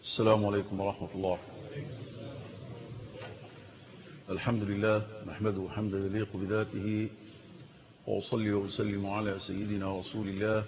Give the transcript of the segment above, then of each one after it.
السلام عليكم ورحمة الله. الحمد لله نحمده حمدا يليق بذاته، وأصلي وأسلم على سيدنا رسول الله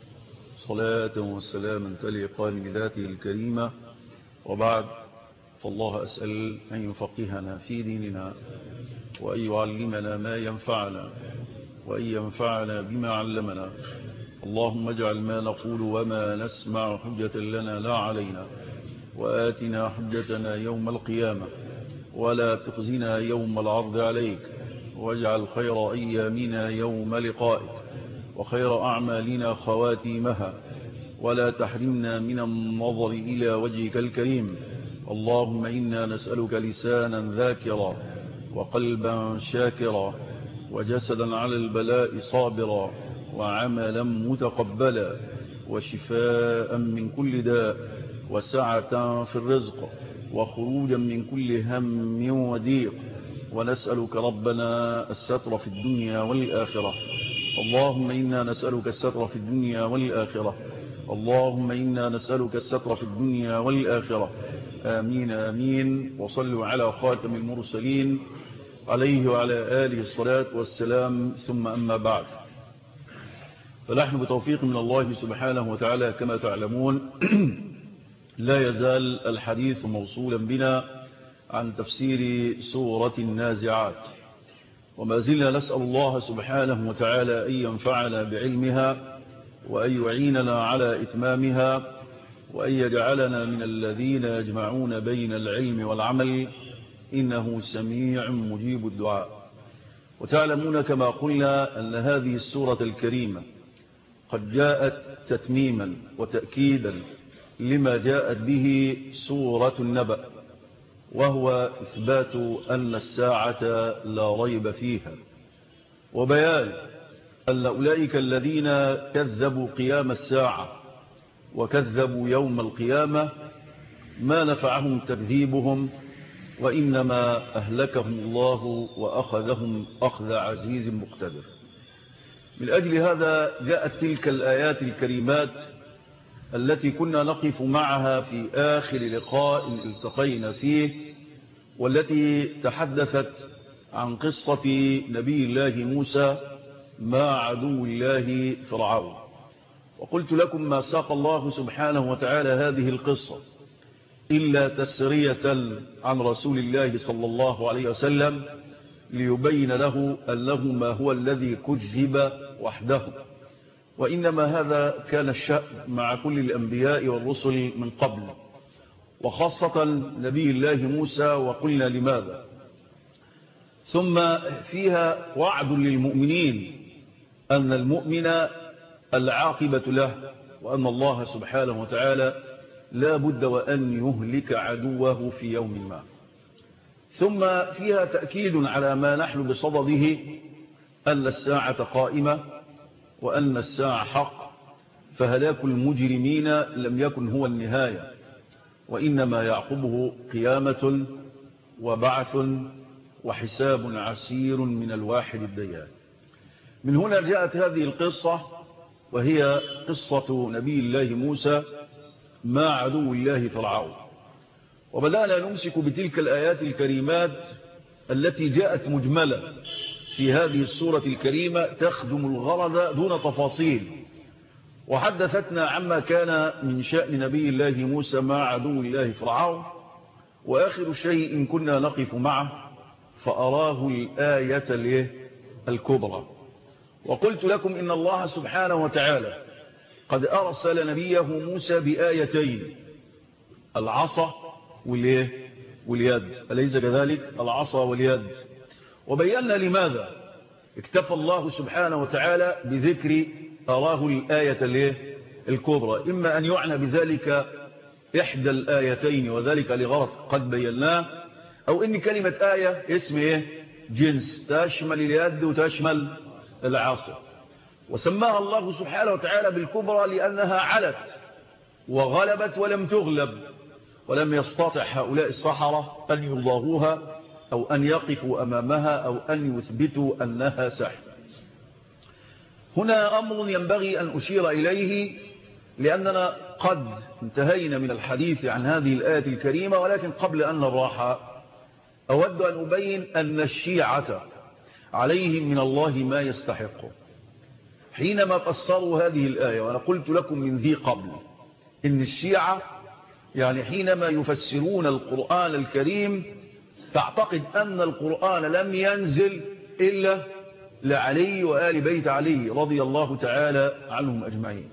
صلاة وسلاما تليقان بذاته الكريمة، وبعد، فالله أسأل أن يفقهنا في ديننا، وأن يعلمنا ما ينفعنا، وأن ينفعنا بما علمنا. اللهم اجعل ما نقول وما نسمع حجة لنا لا علينا، وآتنا حجتنا يوم القيامة، ولا تخزنا يوم العرض عليك، واجعل خير أيامنا يوم لقائك، وخير أعمالنا خواتيمها، ولا تحرمنا من النظر إلى وجهك الكريم. اللهم إنا نسألك لسانا ذاكرا، وقلبا شاكرا، وجسدا على البلاء صابرا، وعملا متقبلا، وشفاء من كل داء، وسعة في الرزق، وخروجا من كل هم وضيق. ونسألك ربنا الستر في الدنيا والآخرة. اللهم إنا نسألك الستر في الدنيا والآخرة. اللهم إنا نسألك الستر في الدنيا والآخرة. آمين آمين. وصلوا على خاتم المرسلين عليه وعلى آله الصلاة والسلام، ثم أما بعد، فنحن بتوفيق من الله سبحانه وتعالى كما تعلمون لا يزال الحديث موصولا بنا عن تفسير سورة النازعات، وما زلنا نسأل الله سبحانه وتعالى أن ينفعنا بعلمها، وأن يعيننا على إتمامها، وأن يجعلنا من الذين يجمعون بين العلم والعمل، إنه سميع مجيب الدعاء. وتعلمون كما قلنا أن هذه السورة الكريمة قد جاءت تتميما وتأكيدا لما جاءت به سورة النبأ، وهو إثبات أن الساعة لا ريب فيها، وبيان أن أولئك الذين كذبوا قيام الساعة وكذبوا يوم القيامة ما نفعهم تكذيبهم، وإنما أهلكهم الله وأخذهم أخذ عزيز مقتدر. من أجل هذا جاءت تلك الآيات الكريمات التي كنا نقف معها في آخر لقاء التقينا فيه، والتي تحدثت عن قصة نبي الله موسى مع عدو الله فرعون. وقلت لكم ما ساق الله سبحانه وتعالى هذه القصة إلا تسرية عن رسول الله صلى الله عليه وسلم ليبين له أنه ما هو الذي كذب وحده، وإنما هذا كان الشأن مع كل الأنبياء والرسل من قبل، وخاصة نبي الله موسى. وقلنا لماذا؟ ثم فيها وعد للمؤمنين أن المؤمن العاقبة له، وأن الله سبحانه وتعالى لا بد وأن يهلك عدوه في يوم ما. ثم فيها تأكيد على ما نحن بصدده، أن الساعة قائمة، وأن الساعة حق، فهلاك المجرمين لم يكن هو النهاية، وإنما يعقبه قيامة وبعث وحساب عسير من الواحد الديان. من هنا جاءت هذه القصة، وهي قصة نبي الله موسى مع عدو الله فرعون. وبدأنا نمسك بتلك الآيات الكريمات التي جاءت مجملة في هذه السورة الكريمة تخدم الغرض دون تفاصيل، وحدثتنا عما كان من شأن نبي الله موسى مع عدو الله فرعون. وآخر شيء إن كنا نقف معه فأراه الآية الكبرى. وقلت لكم إن الله سبحانه وتعالى قد أرسل نبيه موسى بآيتين، العصا واليد، أليس كذلك؟ العصا واليد. وبينا لماذا اكتفى الله سبحانه وتعالى بذكر أراه الآية الكبرى، إما أن يعنى بذلك إحدى الآيتين وذلك لغرض قد بيناه، أو إن كلمة آية اسم جنس تشمل اليد وتشمل العصا. وسماها الله سبحانه وتعالى بالكبرى لأنها علت وغلبت ولم تغلب، ولم يستطع هؤلاء السحرة أن يضاهوها أو أن يقفوا أمامها أو أن يثبتوا أنها سحر. هنا أمر ينبغي أن أشير إليه، لأننا قد انتهينا من الحديث عن هذه الآية الكريمة، ولكن قبل أن نبرح أود أن أبين أن الشيعة عليهم من الله ما يستحقه. حينما فسروا هذه الآية، وأنا قلت لكم من ذي قبل إن الشيعة يعني حينما يفسرون القرآن الكريم تعتقد أن القرآن لم ينزل إلا لعلي وآل بيت علي رضي الله تعالى عنهم أجمعين،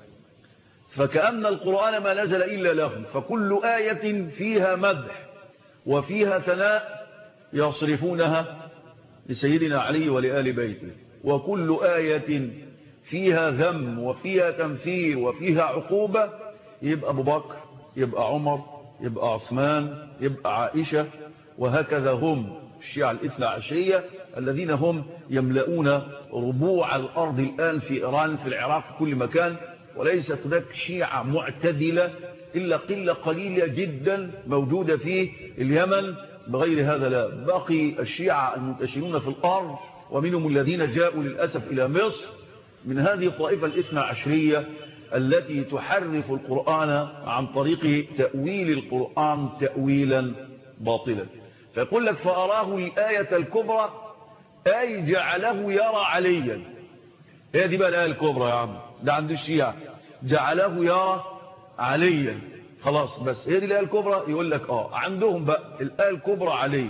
فكأن القرآن ما نزل إلا لهم، فكل آية فيها مدح وفيها ثناء يصرفونها لسيدنا علي ولآل بيته، وكل آية فيها ذم وفيها تمثيل وفيها عقوبة يبقى أبو بكر، يبقى عمر، يبقى عثمان، يبقى عائشة، وهكذا هم الشيعة الاثنى عشرية الذين هم يملؤون ربوع الأرض الآن في إيران، في العراق، في كل مكان، وليست هناك شيعة معتدلة إلا قلة قليلة جدا موجودة في اليمن، بغير هذا لا. باقي الشيعة المنتشرون في الأرض ومنهم الذين جاءوا للأسف إلى مصر من هذه الطائفة الاثنى عشرية التي تحرف القرآن عن طريق تأويل القرآن تأويلا باطلا. فيقول لك فأراه الآية الكبرى أي جعله يرى عليا. هي دي بقى الآية الكبرى يا عم، ده عند الشيعة جعله يرى عليا، خلاص بس هي دي الآية الكبرى. يقول لك عندهم بقى الآية الكبرى علي،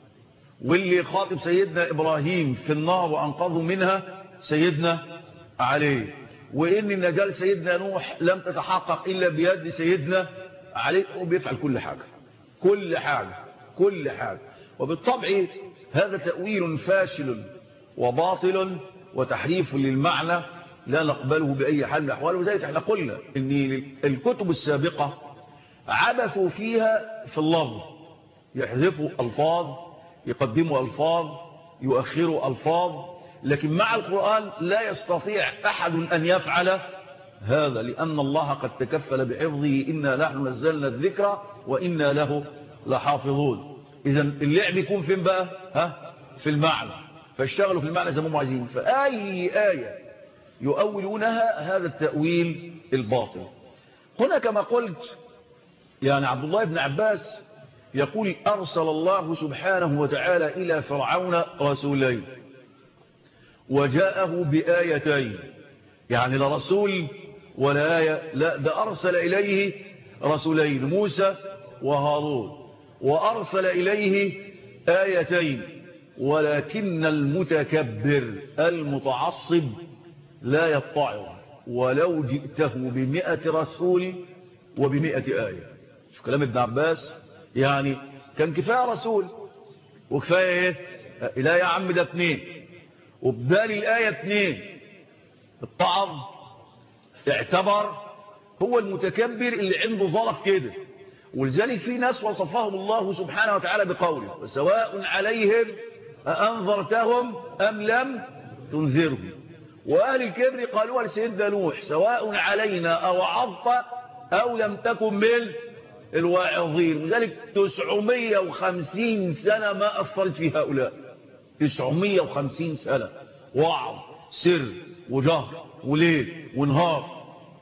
واللي خاطب سيدنا إبراهيم في النار وأنقذه منها سيدنا علي، وإن النجاة سيدنا نوح لم تتحقق إلا بيد سيدنا علي، وبيفعل كل حاجة كل حاجة كل حاجة. وبالطبع هذا تأويل فاشل وباطل وتحريف للمعنى لا نقبله بأي حال من الأحوال. وذلك احنا قلنا ان الكتب السابقة عبثوا فيها في اللفظ، يحذفوا ألفاظ، يقدموا ألفاظ، يؤخروا ألفاظ، لكن مع القرآن لا يستطيع أحد أن يفعل هذا، لأن الله قد تكفل بحفظه، إنا نحن نزلنا الذكر وإنا له لحافظون. إذا اللعب يكون فين بقى؟ في المعنى، فاشتغلوا في المعنى زي ما هم عايزين. فأي آية يؤولونها هذا التأويل الباطل. هنا كما قلت يعني عبد الله بن عباس يقول أرسل الله سبحانه وتعالى إلى فرعون رسولين وجاءه بآيتين، يعني لا رسول ولا آية، لا ده أرسل إليه رسولين موسى وهارون، وأرسل إليه آيتين، ولكن المتكبر المتعصب لا يطاع ولو جئته ب100 رسول وب100 آية. شوف كلام ابن عباس، يعني كان كفاية رسول وكفاية ايه؟ لا يا عم ده 2 وبدال الآية 2. اتعظ اعتبر، هو المتكبر اللي عنده ظرف كده. ولذلك في ناس وصفهم الله سبحانه وتعالى بقوله وسواء عليهم أأنذرتهم أم لم تنذرهم. وأهل الكبر قالوا لسيدنا نوح سواء علينا أوعظت أو لم تكن من الواعظين. لذلك 950 سنة ما أثرت في هؤلاء، 950 سنة وعظ سر وجهر وليل ونهار.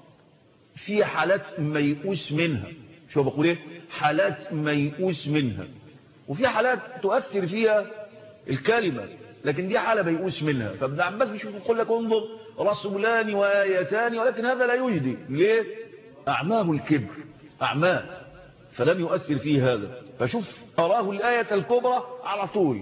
في حالات ميؤوس منها، شو بقول ايه؟ حالات ميؤوس منها، وفي حالات تؤثر فيها الكلمة، لكن دي حالة ميؤوس منها. فابن عباس بيشوف يقول لك انظر رسولان وآيتان، ولكن هذا لا يجدي. ليه؟ أعماه الكبر، أعماه، فلم يؤثر فيه هذا. فشوف أراه الآية الكبرى على طول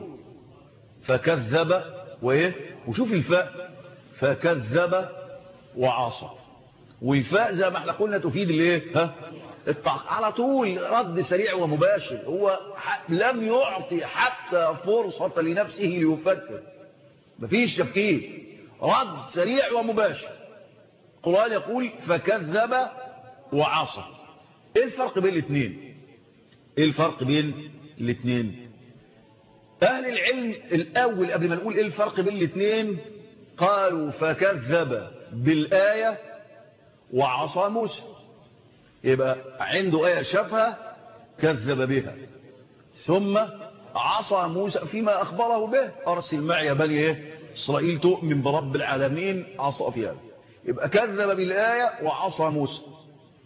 فكذب وإيه، وشوف الفاء فكذب وعصى، والفاء زي ما احنا قلنا تفيد الايه؟ على طول رد سريع ومباشر. هو لم يعطي حتى فرصة لنفسه ليفكر، مفيش تفكير، رد سريع ومباشر. القرآن يقول فكذب وعصى. ايه الفرق بين الاثنين؟ ايه الفرق بين الاثنين؟ اهل العلم الاول قبل ما نقول ايه الفرق بين الاثنين قالوا فكذب بالآية وعصى موسى. يبقى عنده آية شافها كذب بها، ثم عصى موسى فيما أخبره به، أرسل معي بني إيه؟ إسرائيل تؤمن برب العالمين، عصى فيها. يبقى كذب بالآية وعصى موسى.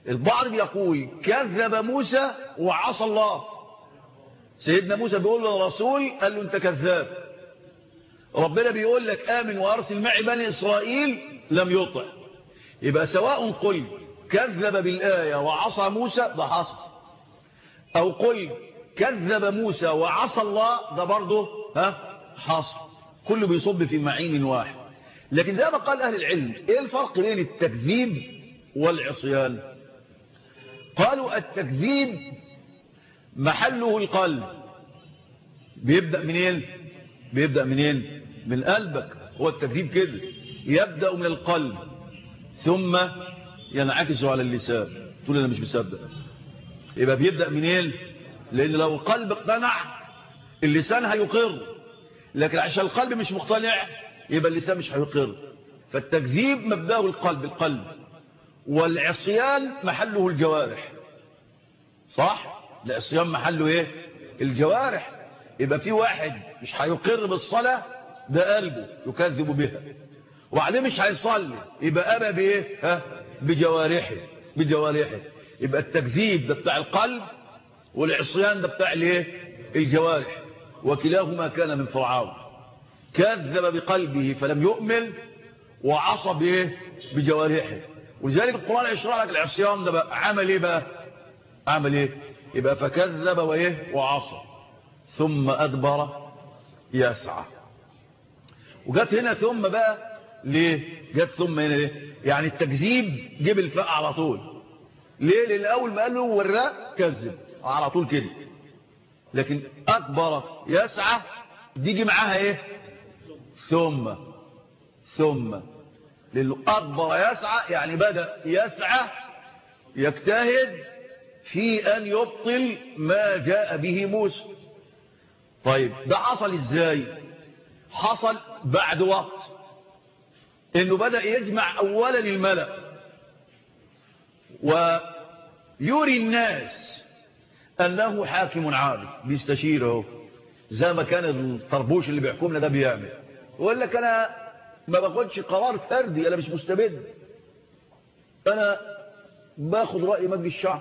البعض بيقول كذب موسى وعصى الله. سيدنا موسى بيقول للرسول قال له انت كذاب. ربنا بيقول لك آمن وأرسل معي بني إسرائيل لم يطع. يبقى سواء قل كذب بالآية وعصى موسى ده حصل، أو قل كذب موسى وعصى الله ده برضه حصل، كله بيصب في معين واحد. لكن زي ما قال أهل العلم إيه الفرق بين التكذيب والعصيان؟ قالوا التكذيب محله القلب. بيبدأ منين؟ بيبدأ منين؟ من قلبك. هو التكذيب كده يبدأ من القلب ثم ينعكس على اللسان، تقول أنا مش مصدق. يبقى بيبدأ منين؟ لأن لو القلب اقتنع اللسان هيقر، لكن عشان القلب مش مقتنع يبقى اللسان مش هيقر. فالتكذيب مبدأه القلب، والعصيان محله الجوارح. صح؟ العصيان محله ايه؟ الجوارح. يبقى في واحد مش هيقر بالصلاة ده قلبه يكذب بها، وبعدين مش هيصلي يبقى أبى بايه؟ بجوارحه. يبقى التكذيب ده بتاع القلب، والعصيان ده بتاع الايه؟ الجوارح. وكلاهما كان من فرعون، كذب بقلبه فلم يؤمن وعصى بايه؟ بجوارحه. ولذلك القرآن يشرح لك العصيان ده بقى عمل ايه بقى؟ عمل ايه؟ يبقى فكذب وايه؟ وعصى ثم أدبر يسعى. وجت هنا ثم بقى ليه؟ جت ثم هنا ليه؟ يعني التكذيب جيب الفاء على طول. ليه؟ لأن أول ما قال له والراء كذب على طول كده. لكن أكبر يسعى دي جي معاها ايه؟ ثم لأنه أكبر يسعى يعني بدأ يسعى يجتهد في أن يبطل ما جاء به موسى. طيب ده حصل ازاي؟ حصل بعد وقت انه بدأ يجمع اولا الملأ ويري الناس انه حاكم عادل، بيستشيره زي ما كان الطربوش اللي بيحكمنا ده بيعمل. ويقول لك انا ما باخدش قرار فردي، انا مش مستبد، انا باخد رأي مجلس الشعب،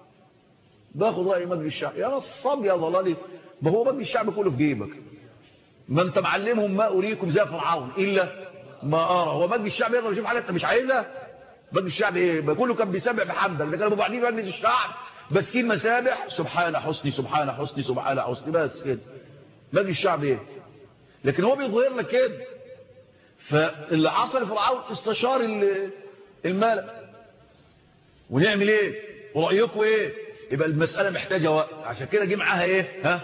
يا نصاب يا ضلالي. ما هو مجلس الشعب كله في جيبك، ما انت معلمهم ما اريكم زي فرعون الا ما ارى. هو مجلس الشعب يقدر يشوف حاجه انت مش عايزها؟ مجلس الشعب ايه؟ كله كان بيسبح بحمدك، ده كانوا بعدين مجلس الشعب باسكين مسابح سبحان حسني سبحان حسني سبحان حسني بس كده. مجلس الشعب ايه؟ لكن هو بيظهر لك كده. فاللي حصل فرعون استشار الملأ ونعمل ايه؟ ورأيكم ايه؟ يبقى المسألة محتاجة وقت، عشان كده جه معاها ايه؟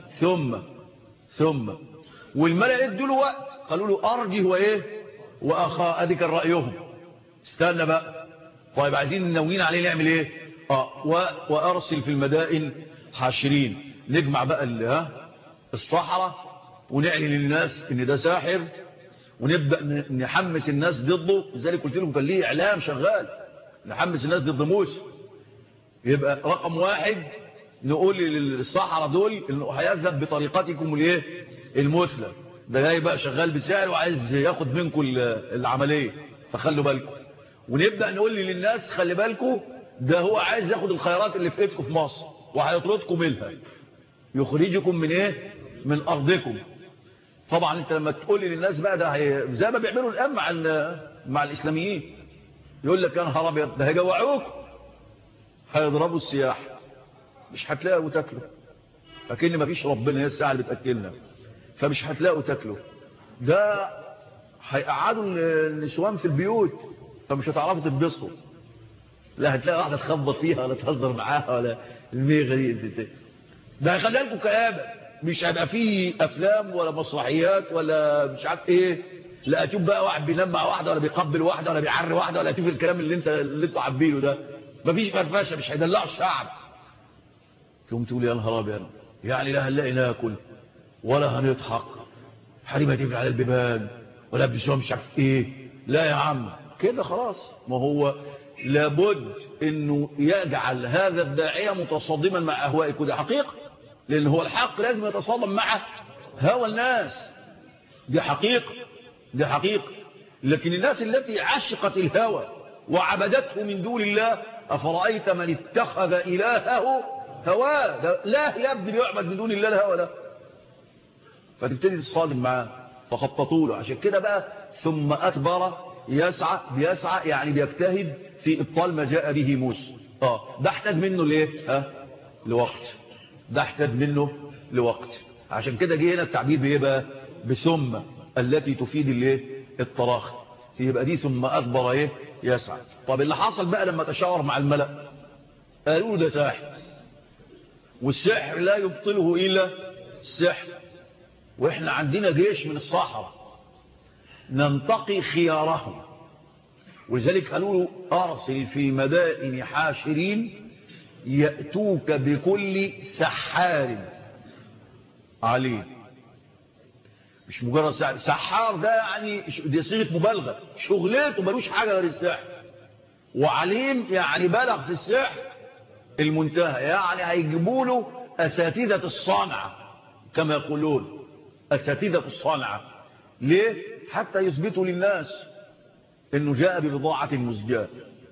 ثم والملأ ادوا له وقت، قالوا له ارجه وايه؟ واخا. ادي كان رأيهم. استنى بقى، طيب عايزين ناويين عليه نعمل ايه؟ وارسل في المدائن حاشرين. نجمع بقى الصحراء ونعلن للناس ان ده ساحر، ونبدأ نحمس الناس ضده. لذلك قلت لكم كان ليه اعلام شغال نحمس الناس ضد موسى. يبقى رقم واحد نقول للصحراء دول انه هيذهب بطريقتكم الايه؟ المثلى. ده جاي بقى شغال بسعر وعايز ياخد منكم العمليه، فخلوا بالكم. ونبدا نقول للناس خلي بالكم، ده هو عايز ياخد الخيرات اللي في ايدكم في مصر وهيطردكم منها، يخرجكم من ايه؟ من ارضكم. طبعا انت لما تقول للناس بقى ده زي ما بيعملوا الان مع الاسلاميين، يقول لك يا نهار ابيض ده هيجوعوكم، هيضربوا السياح، مش هتلاقوا تاكلوا، لكن ما فيش ربنا هي الساعه اللي بتاكلنا، فمش هتلاقوا تاكلوا. ده هيقعدوا النسوان في البيوت، فمش هتعرفوا تتبسطوا، لا هتلاقي واحده تخبط فيها ولا تهزر معاها ولا الميغه دي. ده هيخلي لكم كآبه، مش هيبقى فيه افلام ولا مسرحيات ولا مش عارف ايه. لا اشوف بقى واحد بينام مع واحده ولا بيقبل واحده ولا بيعري واحده، ولا اشوف الكلام اللي انتوا عابينه ده. مفيش فرفشه، مش هيدلعوا الشعب. تقوم تقول يا نهار ابيض، يعني لا هنلاقي ناكل ولا هنضحك، حريمه تقفل على البيبان ولا بيسوى مش عارف ايه. لا يا عم كده خلاص. ما هو لابد انه يجعل هذا الداعيه متصادما مع اهوائك، وده حقيقه، لان هو الحق لازم يتصادم مع هوى الناس. دي حقيقه. لكن الناس التي عشقت الهوى وعبدته من دون الله أفرأيت من اتخذ إلهه هواه، لا يا ابني بيعبد من دون الله الهوى ده. فتبتدي تصادم معاه فخططوا له. عشان كده بقى ثم أكبر يسعى، بيسعى يعني بيجتهد في إبطال ما جاء به موسى. ده احتاج منه ليه؟ لوقت. ده احتاج منه لوقت. عشان كده جه هنا التعبير بايه بقى؟ بثم التي تفيد الايه؟ التراخي. يبقى دي ثم أكبر ايه؟ يسعى. طب اللي حصل بقى لما تشاور مع الملأ، قالوا ده ساحر، والسحر لا يبطله إلا السحر، وإحنا عندنا جيش من الصحراء ننتقي خيارهم، ولذلك قالوا له أرسل في مدائن حاشرين يأتوك بكل سحار عليه. مش مجرد سحار ده يعني دي صيغة مبالغة، شغلته ملوش حاجة غير السحر. وعليم يعني بلغ في السحر المنتهى، يعني هيجيبوا له أساتذة الصنعة كما يقولون، أساتذة الصنعة. ليه؟ حتى يثبتوا للناس انه جاء ببضاعة مزجاة.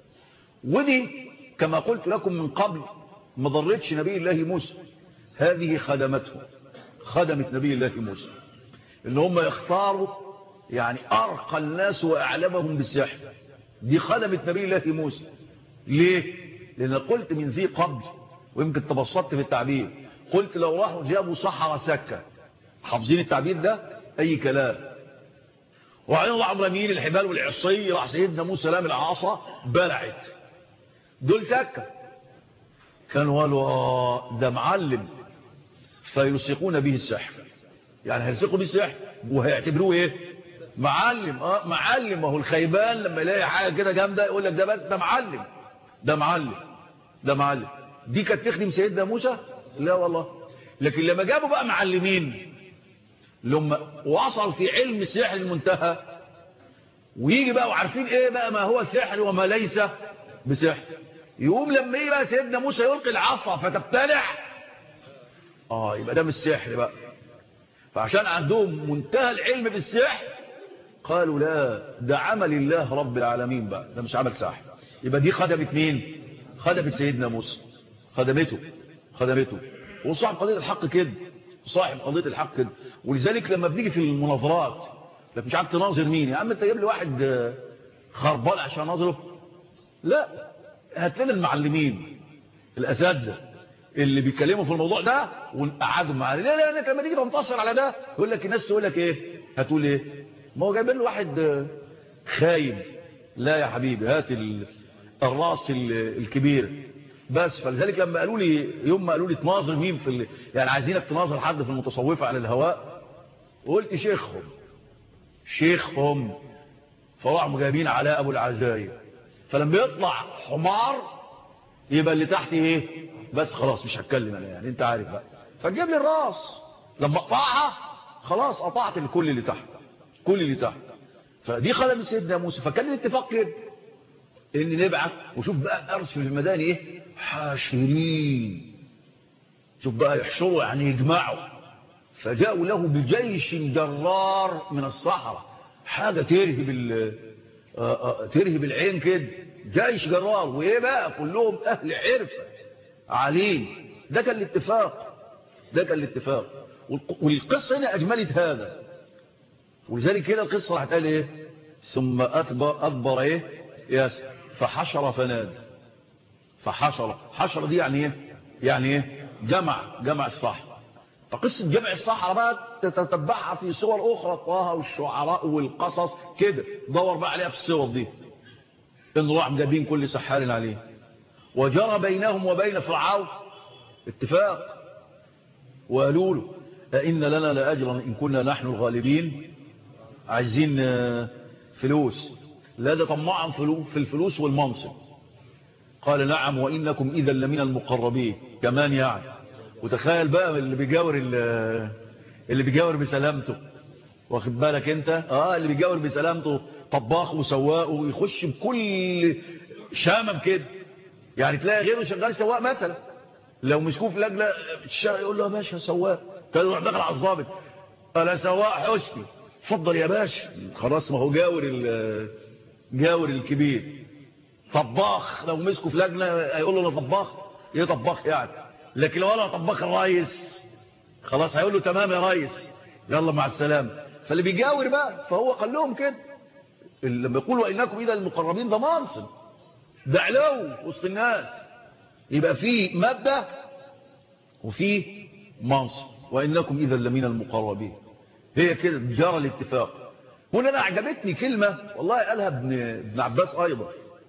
ودي كما قلت لكم من قبل ما ضرتش نبي الله موسى، هذه خدمته، خدمت نبي الله موسى، ان هم يختاروا يعني ارقى الناس واعلمهم بالسحر. دي خدمت نبي الله موسى. ليه؟ لان قلت من ذي قبل، ويمكن تبسطت في التعبير، قلت لو راحوا جابوا صحراء سكة، حافظين التعبير ده؟ اي كلام. وبعدين الله عمر مين الحبال والعصي، راح سيدنا موسى لام العصا بلعت، دول سكة. كانوا قالوا ده معلم، فيلصقون به السحر، يعني هيلصقوا به السحر وهيعتبروه ايه؟ معلم. معلم. وهو الخيبان لما يلاقي حاجة كده جامدة يقول لك ده بس ده معلم، ده معلم، ده معلم. دي كانت تخدم سيدنا موسى؟ لا والله. لكن لما جابوا بقى معلمين لما وصلوا في علم السحر المنتهى، ويجي بقى وعارفين ايه بقى ما هو سحر وما ليس بسحر، يقوم لما يجي بقى سيدنا موسى يلقي العصا فتبتلع، يبقى ده مش سحر بقى. فعشان عندهم منتهى العلم بالسحر قالوا لا، ده عمل الله رب العالمين بقى، ده مش عمل سحر. يبقى دي خدمت مين؟ خدمت سيدنا موسى، خدمته. وصاحب قضية الحق كده، صاحب قضية الحق كده. ولذلك لما بنيجي في المناظرات لك مش عارف تناظر مين، يا عم انت جايب لي واحد خربان عشان ناظره؟ لا، هات لنا المعلمين الاساتذه اللي بيتكلموا في الموضوع ده ونقعدوا معاه. لا لما تيجي تنتصر على ده يقول لك الناس تقول لك ايه؟ هتقول ايه؟ ما هو جايبين له واحد خايب. لا يا حبيبي، هات الراس الكبير بس. فلذلك لما قالوا لي يوم ما قالوا لي تناظر مين في يعني عايزينك تناظر حد في المتصوفه على الهواء، وقلت شيخهم. فراحوا جايبين علاء ابو العزاير، فلما يطلع حمار يبقى اللي تحت ايه بس، خلاص مش هتكلم انا، يعني انت عارف بقى. فجيب لي الراس، لما اقطعها خلاص قطعت الكل اللي تحت، كل اللي تحت. فدي خدمت سيدنا موسى. فكان الاتفاق كده ان نبعث، وشوف بقى ارسل في المدائن ايه؟ حاشرين. شوف بقى يحشروا يعني يجمعوا. فجاءوا له بجيش جرار من الصحراء، حاجة ترهب العين كده، جيش جرار. وايه بقى؟ كلهم اهل حرفة عليم. ده كان الاتفاق. والقصة هنا اجملت هذا. ولذلك كده القصة راح تقال ايه؟ ثم أدبر ايه؟ ياسر فحشر فنادى. حشر دي يعني ايه؟ جمع الصحراء. فقصة جمع الصحراء بقى تتتبعها في صور أخرى، طه والشعراء والقصص كده، دور بقى عليها في الصور دي. إن راح جابين كل سحار عليه. وجرى بينهم وبين فرعون اتفاق، وقالوا له أئن لنا لأجرا إن كنا نحن الغالبين. عايزين فلوس. لا ده طمعا في الفلوس والمنصب. قال نعم وإنكم إذا لمن المقربين كمان يعني. وتخيل بقى اللي بيجاور بسلامته، واخد بالك انت؟ اللي بيجاور بسلامته طباخ وسواق، ويخش بكل شامم كده. يعني تلاقي غيره شغال سواق مثلا، لو مسكوه في لجنه يقول له يا باشا سواق، كان يروح داخل على الضابط، انا سواق حسني، اتفضل يا باشا. خلاص ما هو جاور الكبير. طباخ لو مسكوا في لجنة هيقول له انا طباخ، ايه طباخ يعني؟ لكن لو انا طباخ الرئيس خلاص هيقول له تمام يا ريس يلا مع السلامة. فاللي بيجاور بقى فهو قال لهم كده لما يقولوا انكم اذا المقربين ده منصب، ده علو وسط الناس، يبقى في مادة وفي منصب، وانكم اذا لمن المقربين. هي كده جرى الاتفاق. هنا انا اعجبتني كلمة والله قالها ابن عباس ايضا،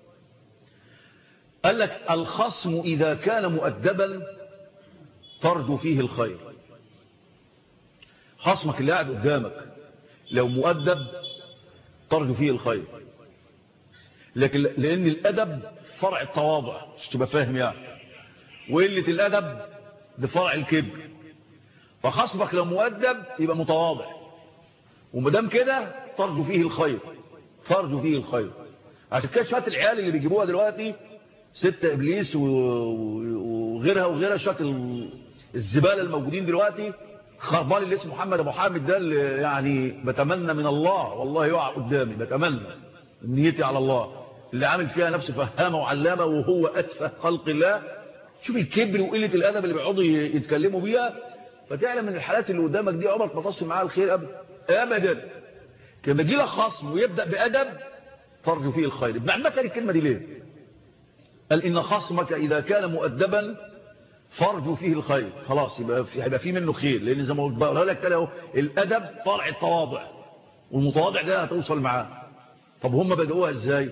قال لك الخصم اذا كان مؤدبا ترجو فيه الخير. خصمك اللي قاعد قدامك لو مؤدب ترجو فيه الخير، لكن لان الادب فرع التواضع مش تبقى فاهم يعني، وقله الادب ده فرع الكبر. فخصمك لو مؤدب يبقى متواضع، ومدام كده ترجو فيه الخير، ترجو فيه الخير. عشان كده شويه العيال اللي بيجيبوها دلوقتي 6 ابليس وغيرها وغيرها، شويه الزباله الموجودين دلوقتي، خربان اللي اسمه محمد ابو حامد ده اللي يعني بتمنى من الله والله يقع قدامي، بتمنى نيتي على الله، اللي عامل فيها نفسه فهامه وعلامه وهو اتفه خلق الله. شوف الكبر وقله الادب اللي بيقعدوا يتكلموا بيها، فتعلم ان الحالات اللي قدامك دي عمرك ما تصل معاها الخير ابدا ابدا. كما يجي لك خصم ويبدا بادب ترجو فيه الخير. ابن عباس قال الكلمه دي ليه؟ قال ان خصمك اذا كان مؤدبا فرجوا فيه الخير، خلاص يبقى في منه خير، لان زي ما قلت بقى لك تلاقوا الادب فرع التواضع، والمتواضع ده هتوصل معاه. طب هم بدأوها ازاي؟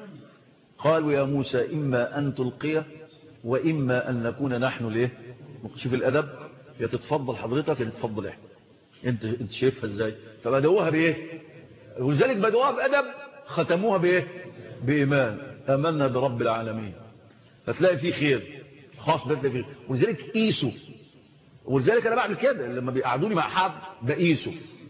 قالوا يا موسى اما ان تلقي واما ان نكون نحن ليه. شوف الادب، يا تتفضل حضرتك يا تتفضل احنا، انت شايفها ازاي؟ فبدأوها بايه؟ ولذلك بدأوها بادب، ختموها بايه؟ بايمان، امنا برب العالمين. فتلاقي فيه خير خاص بدأ فيه. ولذلك قيسوا، ولذلك انا بعمل كده لما بيقعدوني مع حد بقيسه،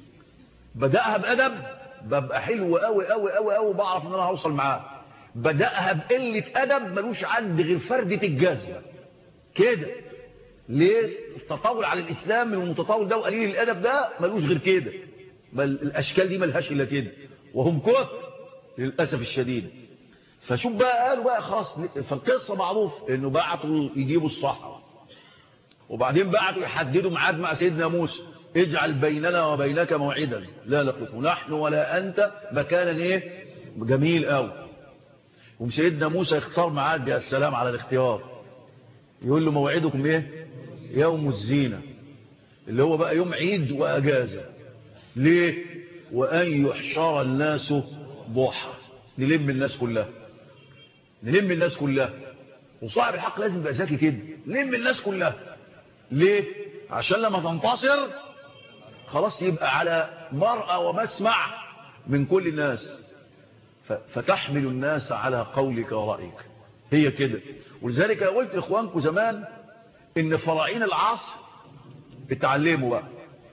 بدأها بأدب ببقى حلو قوي قوي قوي قوي، بعرف ان انا هوصل معاه. بدأها بقلة أدب ملوش عندي غير فردة الجزمة كده. ليه؟ التطاول على الإسلام من المتطاول ده وقليل الأدب ده ملوش غير كده، بل الأشكال دي ملهاش إلا كده، وهم كفر للأسف الشديد. فشوف بقى قالوا بقى خلاص، فالقصة معروف انه بعتوا يجيبوا الصحراء، وبعدين بعتوا يحددوا ميعاد مع سيدنا موسى، اجعل بيننا وبينك موعدا لا نخلفه نحن ولا انت مكانا ايه جميل قوي. وسيدنا موسى يختار ميعاد، يا السلام على الاختيار، يقول له موعدكم ايه؟ يوم الزينة، اللي هو بقى يوم عيد واجازة. ليه؟ وان يحشر الناس ضحى، نلم الناس كلها، نلم الناس كلها. وصاحب الحق لازم يبقى ذكي كده، لم الناس كلها. ليه؟ عشان لما تنتصر خلاص يبقى على مرأى ومسمع من كل الناس، فتحمل الناس على قولك ورأيك. هي كده. ولذلك قلت لإخوانكم زمان ان فراعين العصر اتعلموا بقى،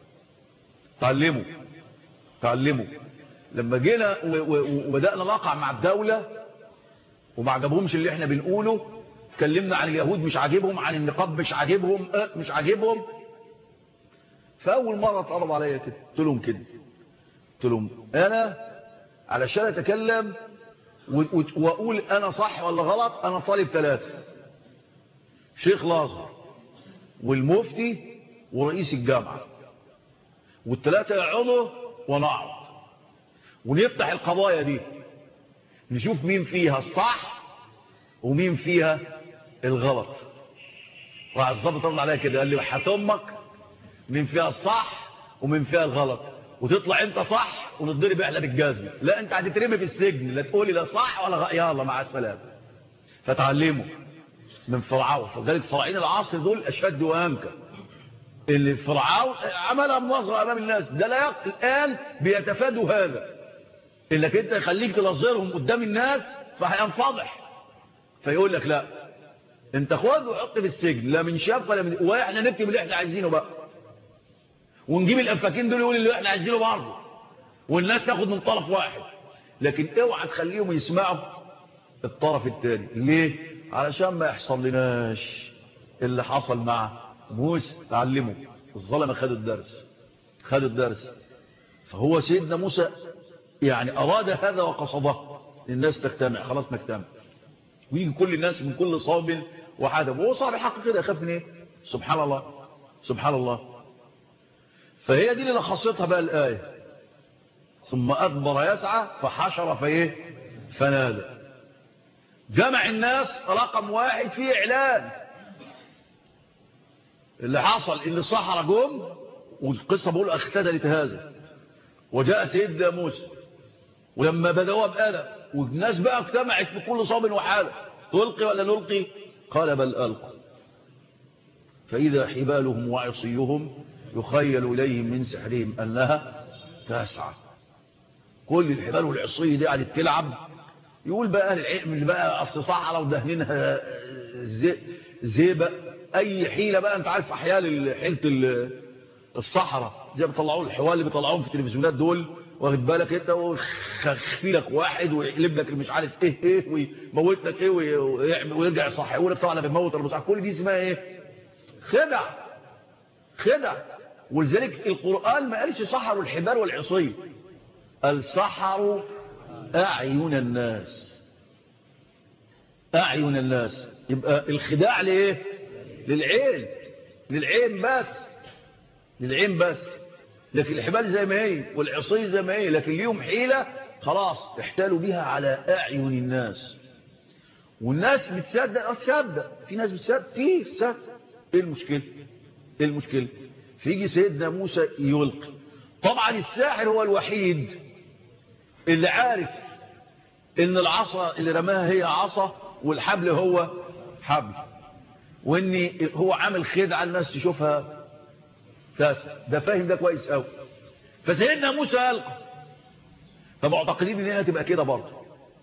تعلموا لما جينا وبدأنا نقع مع الدولة وما عجبهمش اللي احنا بنقوله، اتكلمنا عن اليهود مش عاجبهم، عن النقاب مش عاجبهم، مش عاجبهم. فأول مرة اتقرب عليا كده قلت لهم أنا علشان أتكلم وأقول أنا صح ولا غلط، أنا طالب 3: شيخ الازهر والمفتي ورئيس الجامعة، وال3 يقعدوا ونقعد ونفتح القضايا دي، نشوف مين فيها الصح ومين فيها الغلط. راح الظابط رد عليا كده قال لي وحياة امك مين فيها الصح ومين فيها الغلط، وتطلع انت صح ونضرب احنا بالجزمه، لا انت هتترمي في السجن، لا تقولي لا صح ولا يلا مع السلامه. فتعلموا من فرعون. فذلك فراعين العصر دول اشد وانكى. اللي فرعون عملها مناظره امام الناس، ده لا الان بيتفادوا هذا، انك انت خليك تنظرهم قدام الناس فهينفضح، فيقول لك لا انت خد وحط في السجن، لا من شاف ولا من، واحنا نكتب اللي احنا عايزينه بقى، ونجيب الافاكين دول يقول اللي احنا عايزينه برضه، والناس تاخد من طرف واحد. لكن اوعى تخليهم يسمعوا الطرف الثاني. ليه؟ علشان ما يحصل لناش اللي حصل مع موسى. تعلموا الظلمه خدوا الدرس. فهو سيدنا موسى يعني اراد هذا وقصده، الناس تجتمع، خلاص نجتمع. ويجي كل الناس من كل صوب وحدب، وهو صاحب الحق كده يخاف من ايه؟ سبحان الله سبحان الله. فهي دي اللي لخصتها بقى الآية. ثم أدبر يسعى فحشر فايه؟ فنادى. جمع الناس رقم واحد فيه إعلان. اللي حصل ان الصحراء جم، والقصة بقول اختزلت هذا، وجاء سيدنا موسى، ولما بدأوا بأدب والناس بقى اجتمعت بكل صوب وحالة، تلقي ولا نلقي؟ قال بل ألقوا، فإذا حبالهم وعصيهم يخيل إليهم من سحرهم أنها تسعى. كل الحبال والعصي دي قاعدة تلعب. يقول بقى أهل العلم اللي بقى أصل صحراء ودهنينها زيبة، أي حيلة بقى، أنت عارف أحيال حيلة الصحراء زي بيطلعوا الحوال اللي بيطلعوهم في التلفزيونات دول، واخد بالك انت، ويخفي لك واحد ويقلب لك مش عارف ايه ويموت لك ايه ويرجع يصحي، يقول لك طبعا انا بموت ولا بصحي. كل دي اسمها ايه؟ خدع. ولذلك القرآن ما قالش سحروا الحبال والعصي، قال سحروا أعين الناس. يبقى الخداع لإيه؟ للعين بس. لكن الحبال زي ما هي والعصي زي ما هي، لكن ليهم حيلة خلاص احتالوا بها على أعين الناس. والناس تصدق، في ناس بتصدق كتير تصدق. ايه المشكلة؟ فيجي سيدنا موسى يلقي. طبعا الساحر هو الوحيد اللي عارف ان العصا اللي رماها هي عصا والحبل هو حبل، وان هو عامل خدعة الناس تشوفها تاسع. ده فاهم ده كويس قوي. فسيدنا موسى ألقى، فمعتقدين ان هي تبقى كده برضه،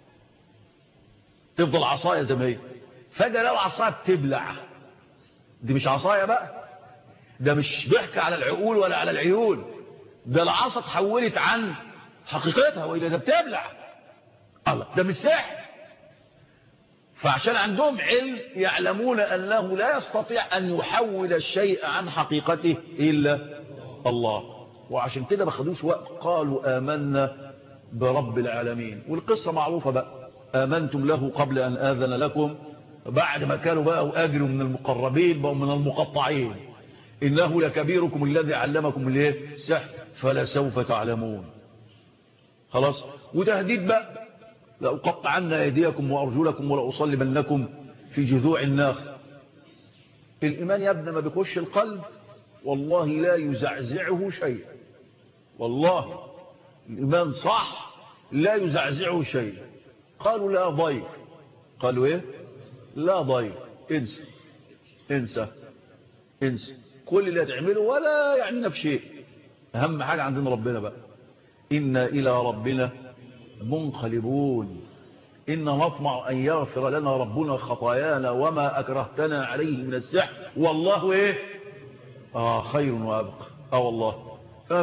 تفضل عصاية زي ما هي. فجأة لو عصاية بتبلع، دي مش عصاية بقى، ده مش ضحك على العقول ولا على العيون، ده العصا اتحولت عن حقيقتها وإلى ده بتبلع. الله، ده مش سحر. فعشان عندهم علم يعلمون أنه لا يستطيع أن يحول الشيء عن حقيقته إلا الله، وعشان كده ما خدوش وقت، قالوا آمنا برب العالمين. والقصة معروفة بقى، آمنتم له قبل أن آذن لكم، بعد ما كانوا بقى أجروا من المقربين بقوا من المقطعين. إنه لكبيركم الذي علمكم السحر فلسوف تعلمون. خلاص. وتهديد بقى، لأقطعن أيديكم وأرجلكم ولأصلبنكم في جذوع النخل. الإيمان يا ابن ما بيخش القلب والله لا يزعزعه شيء، والله الإيمان صح لا يزعزعه شيء. قالوا لا ضير، قالوا ايه؟ لا ضير، انسى كل اللي هتعمله ولا يعنينا في شيء. أهم حاجة عندنا ربنا بقى، إنا إلى ربنا منقلبون، إنا نطمع أن يغفر لنا ربنا خطايانا وما أكرهتنا عليه من السحر والله إيه؟ خير وأبقى. والله فما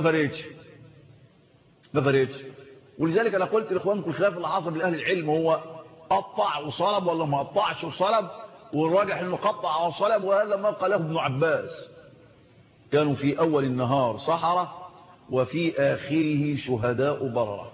فريتش. ولذلك أنا قلت لإخوانكم الخلاف اللي حصل لأهل العلم هو قطع وصلب ولا ما قطعش وصلب، والراجح إنه قطع وصلب، وهذا ما قاله ابن عباس. كانوا في أول النهار سحرة وفي آخره شهداء بررة،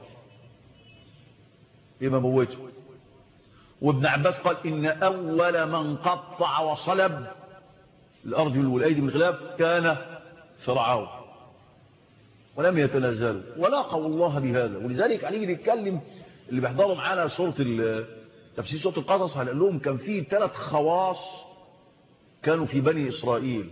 يبقى موته. وابن عباس قال إن أول من قطع وصلب الأرجل والأيدي من الخلاف كان فرعون، ولم يتنازل ولاقوا الله بهذا. ولذلك عليه بيتكلم اللي بيحضروا معانا تفسير سورة القصص، هنقول لهم كان فيه 3 خواص كانوا في بني إسرائيل،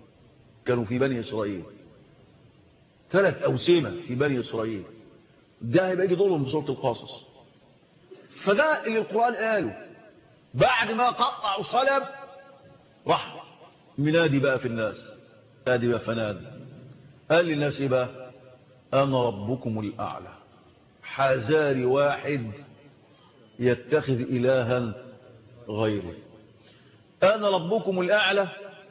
3 أوسمة في بني إسرائيل. ده هيبقى يجي دورهم في سورة القصص. فده اللي القرآن قاله بعد ما قطع وصلب، راح منادي بقى في الناس، نادي بقى فنادي، قال للناس ايه بقى؟ أنا ربكم الأعلى، حذاري واحد يتخذ إلها غيري، أنا ربكم الأعلى.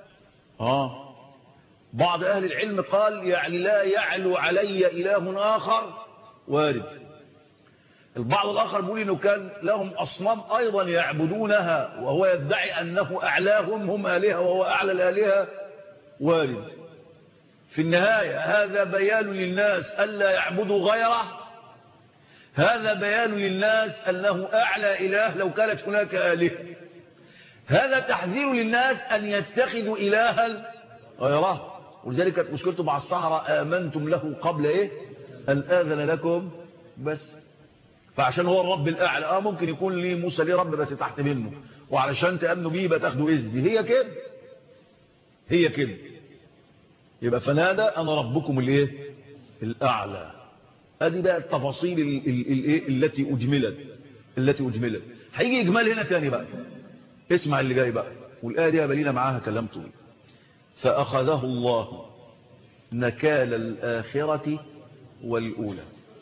بعض أهل العلم قال يعني لا يعلو علي إله آخر، وارد. البعض الآخر بيقول إنه كان لهم أصنام أيضا يعبدونها وهو يدعي أنه أعلاهم، هم آلهة وهو أعلى الآلهة، وارد. في النهاية هذا بيان للناس ألا يعبدوا غيره، هذا بيان للناس أنه أعلى إله لو كانت هناك آلهة. هذا تحذير للناس أن يتخذوا إلها غيره. ولذلك كانت مشكلته مع السحرة آمنتم له قبل أن آذن لكم. بس فعشان هو الرب الأعلى ممكن يكون لي موسى ليه رب بس تحت منه، وعلشان تأمنوا بيه يبقى تاخدوا إذن. هي كده. يبقى فنادى أنا ربكم الأعلى. ادي بقى التفاصيل التي أجملت. هيجي إجمال هنا تاني بقى. اسمع اللي جاي بقى، والآية دي بلينا معاها كلام طويل. فأخذه الله نكال الآخرة والأولى.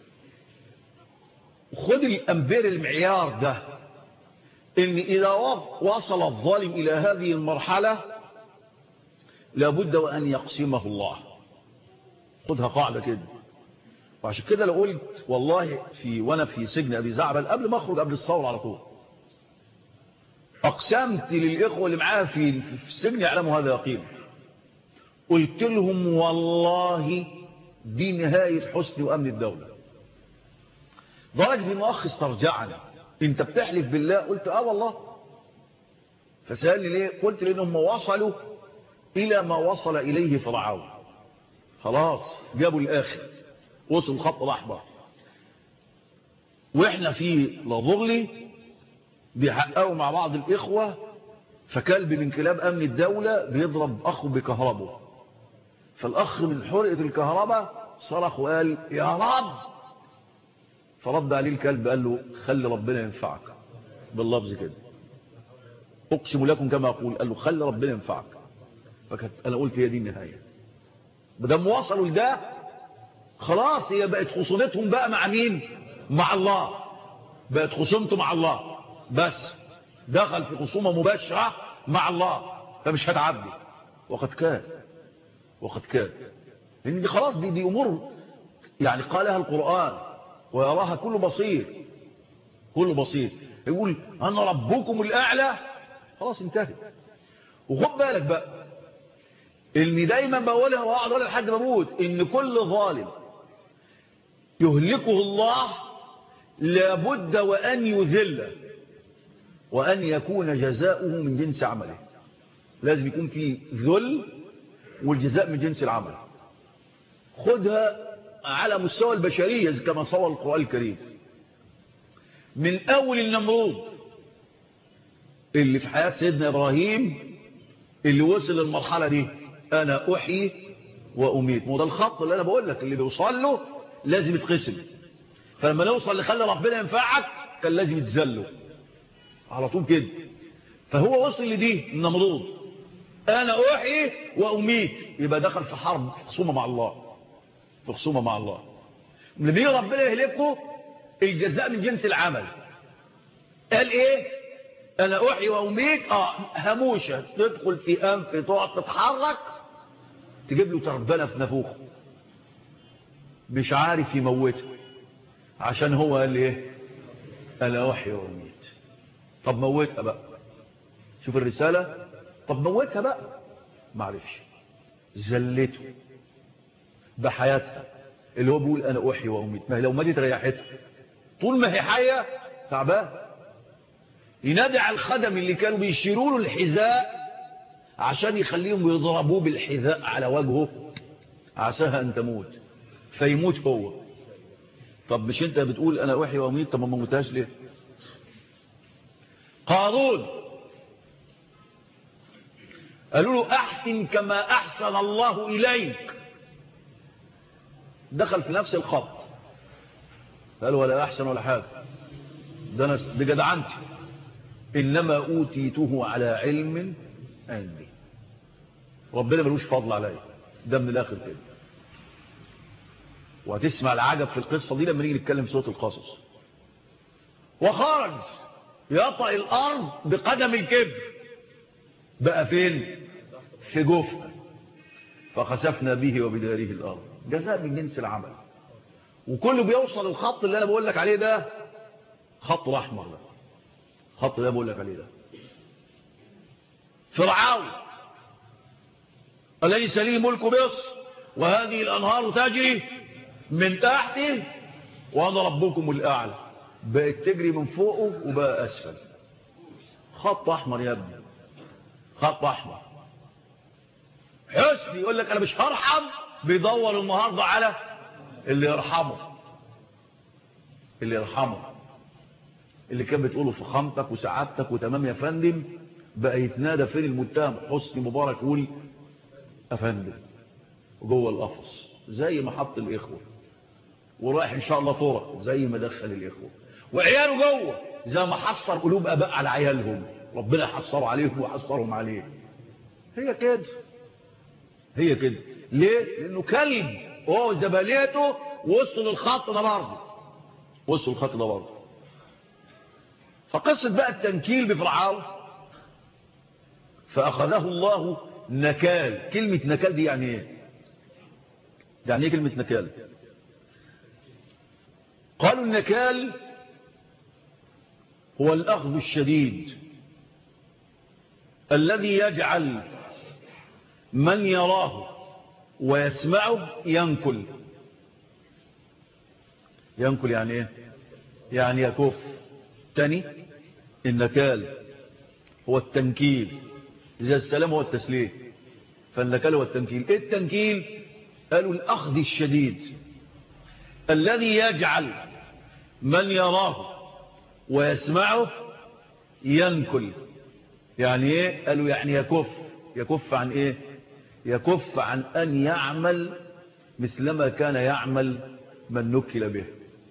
خد الأمبير المعيار ده، إن إذا وصل الظالم إلى هذه المرحلة لابد وأن يقسمه الله. خدها قاعدة كده. وعشان كده لو قلت والله وأنا في سجن أبي زعبل قبل ما أخرج قبل الثورة على طول، أقسمت للإخوة اللي معايا في السجن يعلموا هذا يقين، قلت لهم والله دي نهاية حسن وأمن الدولة. درجة إنه أخ استرجعني، أنت بتحلف بالله؟ قلت والله. فسألني ليه؟ قلت لأنهم وصلوا إلى ما وصل إليه فرعون. خلاص جابوا الآخر، وصل الخط الأحمر، وإحنا في لظغلي بيحققوا مع بعض الإخوة، فكلب من كلاب أمن الدولة بيضرب أخه بكهربه، فالأخ من حرقة الكهرباء صرخ وقال يا رب. فرد عليه الكلب قال له خلي ربنا ينفعك، باللفظ كده، أقسم لكم كما أقول. قال له خلي ربنا ينفعك. أنا قلت هي دي النهاية. بدم وصلوا لده خلاص، هي بقت خصومتهم بقى مع مين؟ مع الله. بقت خصومته مع الله، بس دخل في خصومة مباشرة مع الله، فمش هتعدي. وقد كان لأن دي خلاص دي أمور يعني قالها القرآن ويراها كل بصير. يقول أنا ربكم الأعلى، خلاص انتهت. وخد بالك بقى إني دايما بقولها وأقعد أقولها لحد ما أموت، إن كل ظالم يهلكه الله لابد وأن يذله وأن يكون جزاؤه من جنس عمله. لازم يكون في ذل والجزاء من جنس العمل. خدها على مستوى البشرية كما صور القرآن الكريم. من أول النمرود اللي في حياة سيدنا إبراهيم اللي وصل للمرحلة دي، أنا أحيي وأميت. وده الخط اللي أنا بقول لك اللي بيوصل له لازم يتقسم. فلما نوصل لخلي ربنا ينفعك كان لازم يتذله على طول كده. فهو وصل لدي النمرود، أنا أحيي وأميت، يبقى دخل في حرب، في خصومة مع الله. اللي بيه ربنا يهلكه الجزاء من جنس العمل. قال إيه؟ أنا أحيي وأميت. هموشة تدخل في أنف، تقعد تتحرك، تجيب له تربنة في نافوخه، مش عارف يموتها، عشان هو قال إيه؟ أنا أحيي وأميت. طب موتها بقى، شوف الرسالة. طب موتها بقى، معرفش، زلته بحياتها اللي هو بيقول أنا أحيي وأميت. ما هي لو ماتت ريحته، طول ما هي حية تعبان. ينادي على الخدم اللي كانوا بيشيروا له الحذاء عشان يخليهم يضربوه بالحذاء على وجهه، عساها أن تموت، فيموت هو. طب مش انت بتقول أنا أحيي وأميت؟ طب ما موتهاش ليه؟ قارون قالوا له أحسن كما أحسن الله إليك، دخل في نفس الخط، قال ولا أحسن ولا حاجة، ده أنا بجدعنتي، إنما أوتيته على علم عندي، ربنا ملوش فضل علي. ده من الآخر كده. وهتسمع العجب في القصة دي لما نيجي نتكلم في سورة القصص. وخرج يطأ الأرض بقدم الكبر، بقى فين؟ في جوفه، فخسفنا به وبداره الأرض. جزاء من جنس العمل. وكله بيوصل الخط اللي أنا بقول لك عليه ده، خط الأحمر ده، خط اللي أنا بقول لك عليه ده. فرعون أليس لي ملك مصر وهذه الأنهار تجري من تحته، وأنا ربكم الأعلى، بقت تجري من فوقه وبقى أسفل. خط أحمر يا ابني، خط أحمر. حسني يقول لك أنا مش هرحم، بيدور النهاردة على اللي يرحمه، اللي يرحمه، اللي كان بتقوله فخامتك وسعادتك وتمام يا فندم، بقى يتنادى فين المتهم. حسني مبارك يقول أفندم وجوه القفص زي ما حط الإخوة، ورايح إن شاء الله طرق زي ما دخل الإخوة، وعياله جوه زي ما حصر قلوب أباء على عيالهم، ربنا يحصروا عليهم ويحصرهم عليه. هي كده، هي كده. ليه؟ لأنه كلب وهو زباليته وصل الخط ده برضه، وصل الخط ده برضه. فقصة بقى التنكيل بفرعون، فأخذه الله نكال. كلمة نكال دي يعني ايه؟ يعني ايه كلمة نكال؟ قالوا النكال هو الأخذ الشديد الذي يجعل من يراه ويسمعه ينكل. ينكل يعني ايه؟ يعني يكف. تاني، النكال هو التنكيل، زي السلام هو التسليم، فالنكال هو التنكيل. ايه التنكيل؟ قالوا الأخذ الشديد الذي يجعل من يراه ويسمعه ينكل. يعني ايه؟ قالوا يعني يكف. يكف عن ايه؟ يكف عن أن يعمل مثلما كان يعمل من نكل به.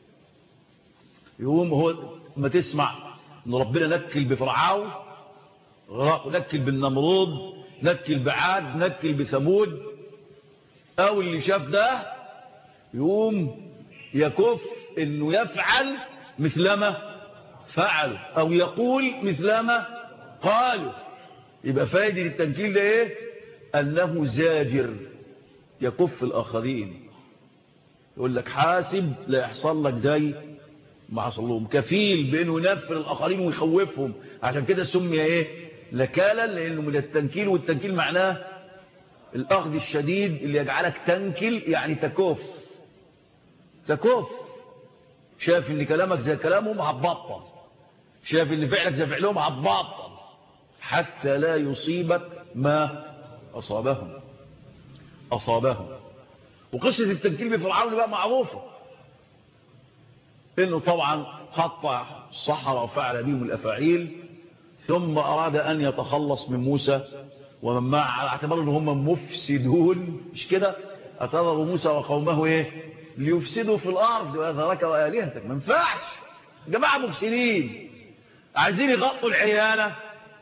يقوم هو ما تسمع ان ربنا نكل بفرعون، نكل بالنمرود، نكل بعاد، نكل بثمود، او اللي شاف ده يقوم يكف انه يفعل مثلما فعلوا او يقول مثلما قالوا. يبقى فائدة التنكيل ده ايه؟ انه زاجر يكف الاخرين، يقول لك حاسب لا يحصل لك زي ما حصل لهم، كفيل بانه ينفر الاخرين ويخوفهم. عشان كده سمي ايه؟ نكالا، لانه من التنكيل، والتنكيل معناه الاخذ الشديد اللي يجعلك تنكل، يعني تكف. تكف. شايف ان كلامك زي كلامهم هتبطل، شايف ان فعلك زي فعلهم هتبطل، حتى لا يصيبك ما اصابهم. وقصة التنكيل بفرعون بقى معروفة، انه طبعا قطع الصحراء وفعل بهم الافاعيل، ثم اراد ان يتخلص من موسى ومن معه على اعتبار ان هم مفسدون، مش كده؟ اعتبروا موسى وقومه ايه؟ ليفسدوا في الارض ويذرك والهتك. ما ينفعش، جماعه مفسدين عايزين يغطوا العيانه،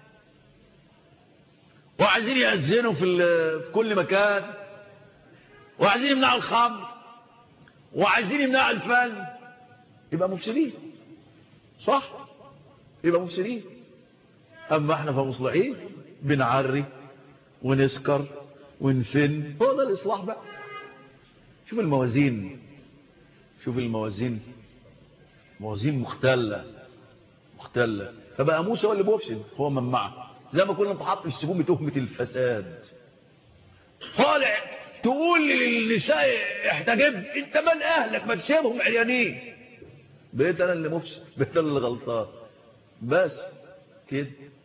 وعايزين يأذنوا في كل مكان، وعايزين يمنعوا الخمر، وعايزين يمنعوا الفن. يبقى مفسدين، صح؟ يبقى مفسدين. اما احنا فمصلحين، بنعري ونسكر ونفن. هو ده الاصلاح بقى. شوف الموازين، شوف الموازين، موازين مختلة. فبقى موسى هو اللي بيفسد، هو من معه، زي ما كنا نتحط في السجون بتهمة الفساد. طالع تقول للنساء احتجب، انت مال اهلك؟ ما تسيبهم عريانين. بقيت انا اللي مفسد، بقيت انا اللي غلطان، بس كده.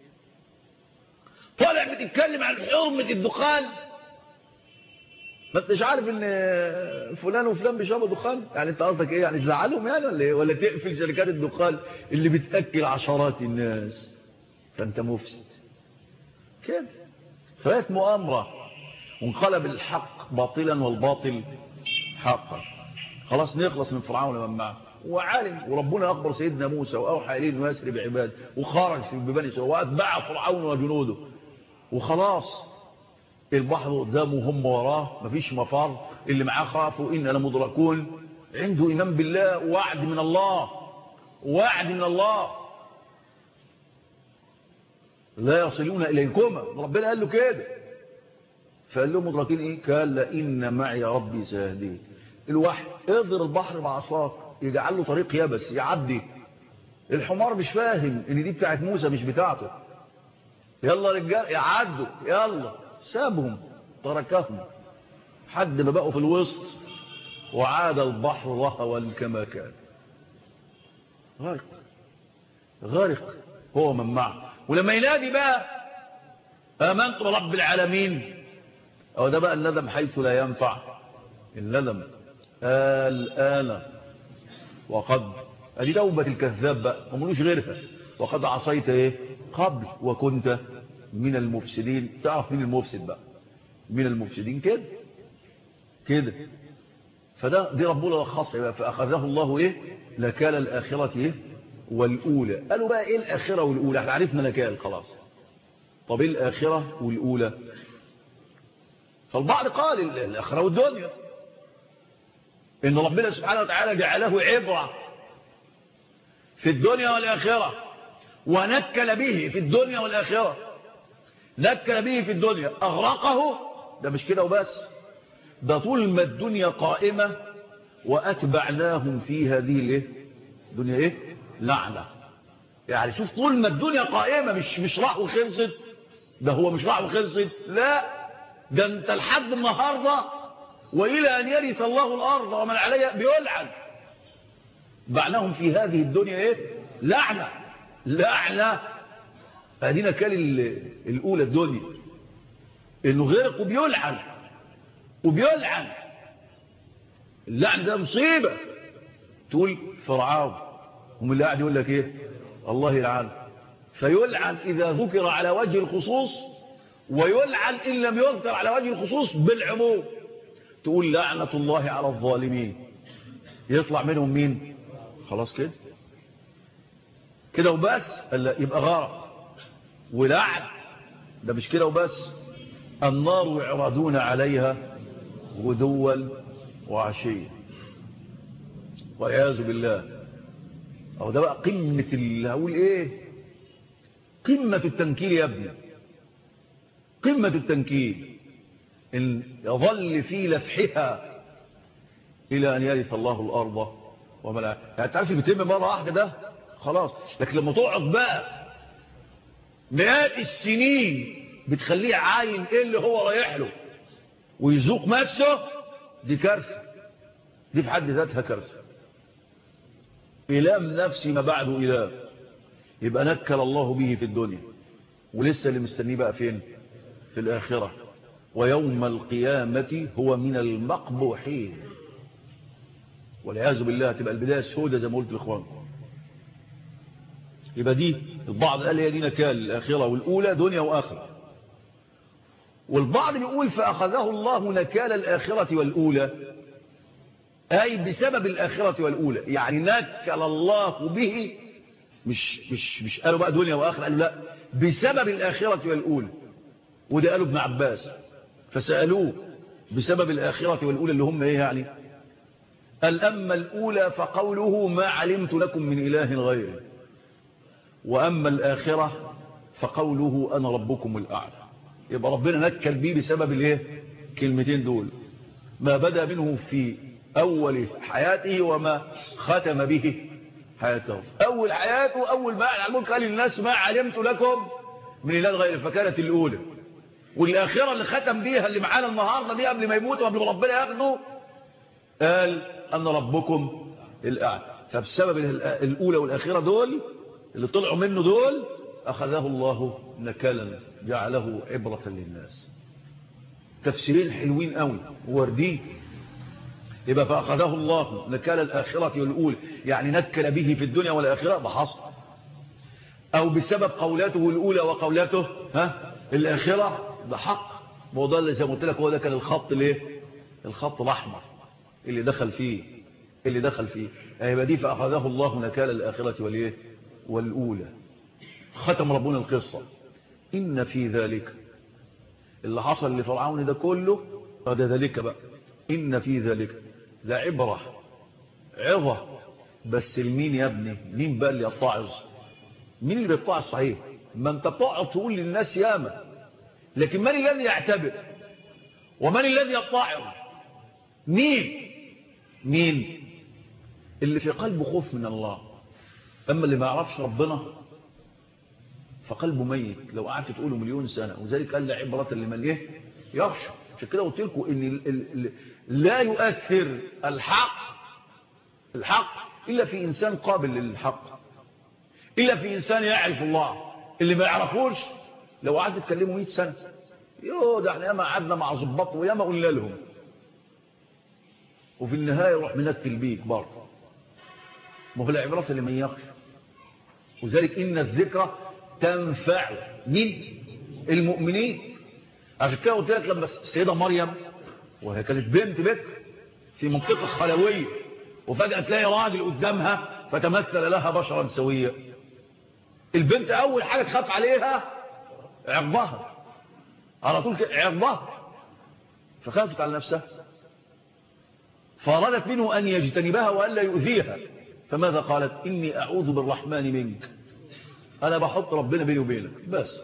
طالع بتتكلم عن حرمة الدخان، ما انتش عارف ان فلان وفلان بيشربوا دخان؟ يعني انت قصدك ايه؟ يعني تزعلهم يعني ولا ايه؟ ولا تقفل شركات الدخان اللي بتاكل عشرات الناس؟ فانت مفسد كده. فات مؤامره، وانقلب الحق باطلا والباطل حقا. خلاص نخلص من فرعون ومن معه. وعالم، وربنا اخبر سيدنا موسى واوحى اليه انه يسري بعباده، وخرج في ببني اسرائيل واتبع فرعون وجنوده، وخلاص البحر قدامه هم وراه، مفيش مفر. اللي معاه خافوا إننا لمدركون. عنده إيمان بالله، وعد من الله، وعد من الله. لا يصلون إليكما، ربنا قال له كده. فقال لهم مدركين إيه؟ قال لإن معي ربي سيهدين. الوحي اضرب البحر بعصاك يجعل له طريق يبس يعدي. الحمار مش فاهم إن دي بتاعت موسى مش بتاعته. يلا رجال يعدوا، يلا سابهم، تركهم حد ما بقوا في الوسط، وعاد البحر رهوا كما كان. غارق هو من معه. ولما ينادي بقى آمنت برب العالمين، أو ده بقى الندم حيث لا ينفع الندم الآن وقد أدي توبة الكذاب بقى وملوش غيرها. وقد عصيت ايه قبل وكنت من المفسدين. تعرف مين المفسد بقى؟ من المفسدين كده. دي ربنا لخصها بقى. فأخذه الله ايه نكال الآخرة ايه والأولى. قالوا بقى ايه الآخرة والأولى؟ احنا عرفنا نكال خلاص. طب ايه الآخرة والأولى؟ فالبعض قال الآخرة والدنيا، إن ربنا سبحانه وتعالى جعله عبرة في الدنيا والآخرة، ونكل به في الدنيا والآخرة. نكل به في الدنيا أغرقه. ده مش كده وبس، ده طول ما الدنيا قائمة وأتبعناهم في هذه الدنيا ايه لعنة. يعني شوف طول ما الدنيا قائمة مش راح وخلصت. ده هو مش راح وخلصت، لا ده انت لحد النهارده وإلى أن يرث الله الأرض ومن عليها بيلعن. بعناهم في هذه الدنيا ايه لعنة. ادينا كال الأولى الدنيا انه غيرك وبيلعن. اللعن ده مصيبة. تقول فرعون هم اللي قاعد يقول لك ايه الله يلعن. فيلعن إذا ذكر على وجه الخصوص، ويلعن إن لم يذكر على وجه الخصوص بالعموم. تقول لعنة الله على الظالمين، يطلع منهم مين؟ خلاص كده وبس. يبقى غرق ولعن. ده مش كده وبس، النار يعرضون عليها غدوا وعشيا والعياذ بالله. أو ده بقى قمة اللي هقول ايه، قمة التنكيل يا ابني، قمة التنكيل. إن يظل في لفحها إلى أن يرث الله الأرض وملأها. يعني تعرف بيتم مرة واحدة ده خلاص، لكن لما تقعد بقى مئات السنين بتخليه عاين ايه اللي هو رايح له ويذوق مسه، دي كارثة. دي في حد ذاتها كارثة. إلام نفسي ما بعده إله. يبقى نكل الله به في الدنيا، ولسه اللي مستنيه بقى فين؟ في الآخرة. ويوم القيامة هو من المقبوحين والعياذ بالله. تبقى البداية السودة زي ما قلت لإخوان. يبقى دي البعض قال هي دي نكال الآخرة والأولى دنيا وآخرة. والبعض بيقول فأخذه الله نكال الآخرة والأولى أي بسبب الآخرة والأولى. يعني نكل الله به، مش قالوا بقى دنيا وآخرة، قالوا لا بسبب الآخرة والأولى. وده قالوا ابن عباس. فسألوه بسبب الآخرة والأولى اللي هم ايه يعني؟ قال أما الأولى فقوله ما علمت لكم من إله غيري، وأما الآخرة فقوله أنا ربكم الأعلى. يبقى ربنا نكل بيه بسبب الايه كلمتين دول، ما بدأ منه في أول حياته وما ختم به حياته. أول حياته أول ما على الملك قال للناس ما علمت لكم من إله غيري، فكانت الأولى. والآخرة اللي ختم بيها اللي معانا النهاردة دي قبل ما يموت وقبل ما ربنا ياخده قال أنا ربكم الأعلى. فبسبب الأولى والآخرة دول اللي طلعوا منه دول أخذه الله نكالا جعله عبرة للناس. تفسيرين حلوين قوي ووردين. يبقى فأخذه الله نكال الآخرة والأولى، يعني نكل به في الدنيا والآخرة بحصر، أو بسبب قولاته الأولى وقولاته الآخرة بحق. موضوع اللي زي ما قلت لك هو ده كان الخط الخط الأحمر اللي دخل فيه يبقى دي فأخذه الله نكال الآخرة والأولى. ختم ربنا القصة إن في ذلك اللي حصل لفرعون ده كله ده ذلك بقى إن في ذلك لعبرة عظة. بس المين يا ابني؟ مين بقى اللي يتعظ؟ مين اللي بيتعظ صحيح؟ ما انت بتقعد تقول للناس ياما، لكن من الذي يعتبر ومن الذي يتعظ؟ مين اللي في قلبه خوف من الله. اما اللي ما يعرفش ربنا فقلبه ميت لو قعدت تقوله مليون سنة. وذلك قال لعبرة لمن يخشى. عشان كده قلت لكم ان لا يؤثر الحق إلا في إنسان قابل للحق، إلا في إنسان يعرف الله. اللي ما يعرفوش لو قعدت تكلمه 100 سنة يوه ده احنا ياما قعدنا مع ظباط وياما قلنا لهم، وفي النهاية يروح منكل بيك برضه. ما هو العبرة لمن يخشى، وذلك إن الذكرى تنفع مين؟ المؤمنين. عشان كده قلت لك لما السيدة مريم وهي كانت بنت بكر في منطقة خلوية وفجأة تلاقي راجل قدامها فتمثل لها بشرا سويا، البنت أول حاجة تخاف عليها عرضها على طول كده، عرضها، فخافت على نفسها فأرادت منه أن يجتنبها وألا يؤذيها، فماذا قالت؟ إني أعوذ بالرحمن منك، أنا بحط ربنا بيني وبينك بس.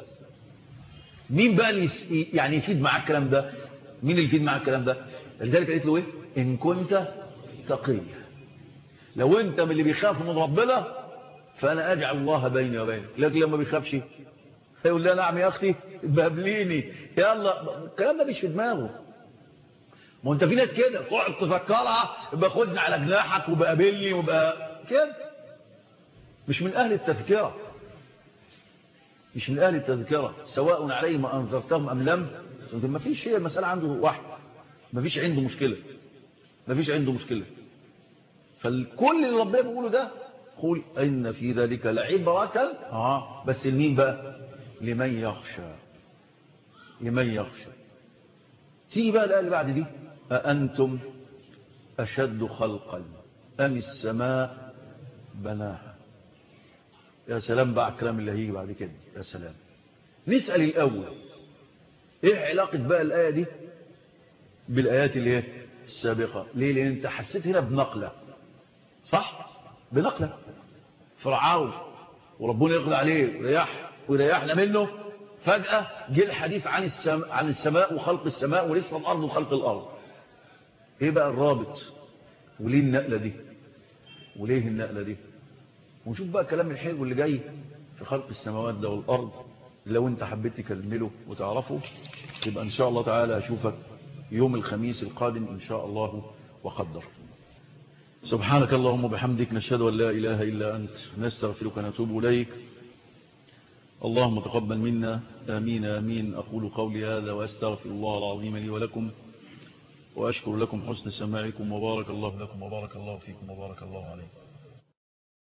مين بقى اللي يعني يفيد معك الكلام ده؟ مين اللي يفيد معك الكلام ده؟ لذلك قالت له إيه؟ إن كنت تقيا، لو أنت من اللي بيخاف من ربنا فأنا أجعل الله بيني وبينك. لكن لما بيخافش يقول لها نعم يا أختي بقابليني يلا، الكلام ده مش في دماغه. ما انت في ناس كده تقعد تفكرها باخدني على جناحك وبقابلني وبقى كده، مش من أهل التذكرة، مش من أهل التذكرة، سواء عليهم أنذرتهم أم لم. ما فيش، هي المسألة عنده واحد، ما فيش عنده مشكلة، ما فيش عنده مشكلة. فالكل اللي ربنا بيقوله ده قل إن في ذلك لعبرة بس لمين بقى؟ لمن يخشى، لمن يخشى. تيجي بقى الآية اللي بعد دي، أأنتم أشد خلقا أم السماء بناها. يا سلام بقى الكلام اللي هيجي بعد كده، يا سلام. نسأل الأول إيه علاقة بقى الآية دي بالآيات اللي هي السابقة؟ ليه؟ لأن أنت حسيت هنا بنقلة، صح؟ بنقلة فرعون وربنا يقضي عليه ويريحنا منه، فجأة جه الحديث عن السماء وخلق السماء ولسه الأرض وخلق الأرض. إيه بقى الرابط؟ وليه النقلة دي؟ وليه النقلة دي؟ ونشوف بقى الكلام الحلو اللي جاي في خلق السماوات ده والأرض. لو أنت حبيت تكمله وتعرفه يبقى إن شاء الله تعالى أشوفك يوم الخميس القادم إن شاء الله وقدر. سبحانك اللهم وبحمدك، نشهد أن لا إله إلا أنت، نستغفرك ونتوب إليك. اللهم تقبل منا، آمين آمين. أقول قولي هذا وأستغفر الله العظيم لي ولكم، وأشكر لكم حسن سماعكم، وبارك الله لكم وبارك الله فيكم وبارك الله عليكم.